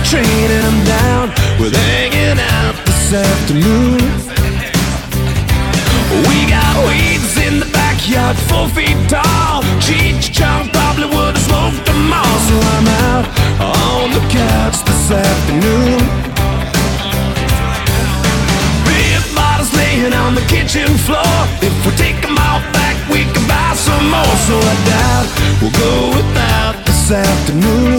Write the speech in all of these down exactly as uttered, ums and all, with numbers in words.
train and I'm down with hanging out this afternoon. We got weeds in the backyard, four feet tall. Cheech Chong probably would have smoked them all. So I'm out on the couch this afternoon. Beer bottles laying on the kitchen floor. If we take them all back, we can buy some more. So I doubt we'll go without this afternoon.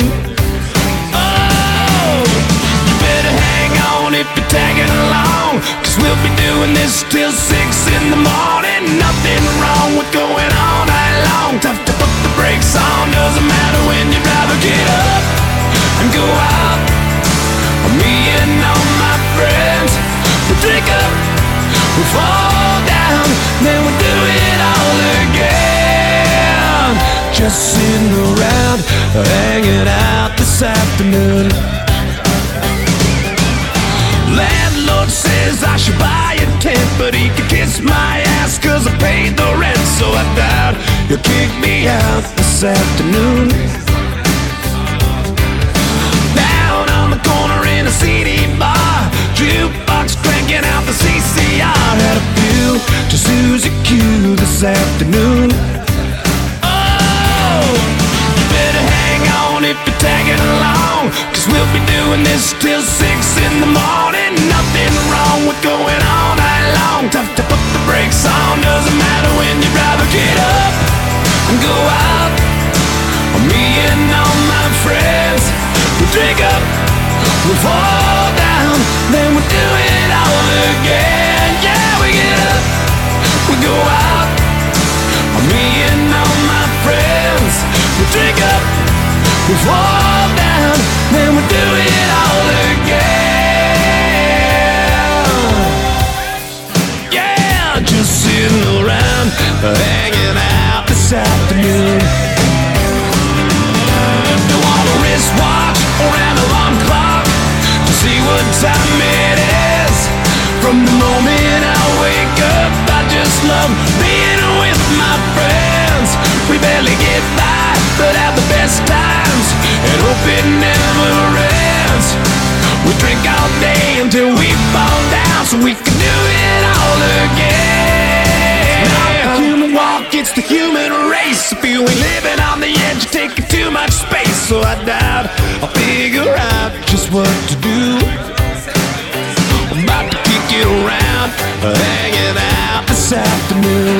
Oh, you better hang on if you're tagging along, 'cause we'll be doing this till six in the morning. Nothing wrong with going all night long. Tough to put the brakes on, doesn't matter when you'd rather get up and go out. Me and all my friends, we drink up, we fall down, then we do it all again. Just sitting around, hanging out this afternoon. Landlord says I should buy a tent, but he can kiss my ass 'cause I paid the rent. So I doubt he'll kick me out this afternoon. Down on the corner in a C D bar, jukebox cranking out the C C R. Had a few to Suzy Q this afternoon. Oh, you better hang on if you're tagging along, 'cause we'll be doing this till six in the morning. Nothing wrong with going all night long. Tough to put the brakes on, doesn't matter when you'd rather get up and go out. Me and all my friends, we drink up, we fall down, then we do it all again. Yeah, we get up, we go out. Me and all my friends, we drink up, we fall down, then we do it all again. Yeah, just sitting around, hanging out this afternoon. Don't want a wristwatch or an alarm clock to see what time it is. From the moment I wake up, I just love being with my friends. We barely get by, but have the best times, and hope it never ends. We drink all day until we fall down, so we can do it all again. Not the human walk, it's the human race. If you ain't living on the edge, you're taking too much space. So I doubt I'll figure out just what to do. I'm about to kick it around, hanging out this afternoon.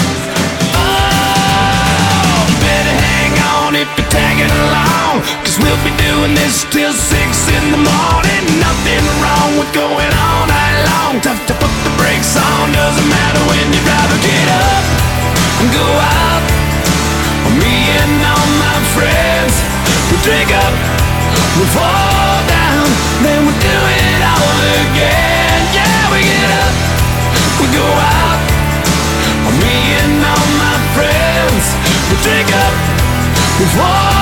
Oh, better hang on if you're tagging along, 'cause we'll be doing this till six in the morning. Nothing wrong with going all night long. Tough to put the brakes on, doesn't matter when you'd rather get up and go out. Me and all my friends, we drink up, we fall down, then we do it all again. Yeah, we get up, we go out. Me and all my friends, we drink up, we fall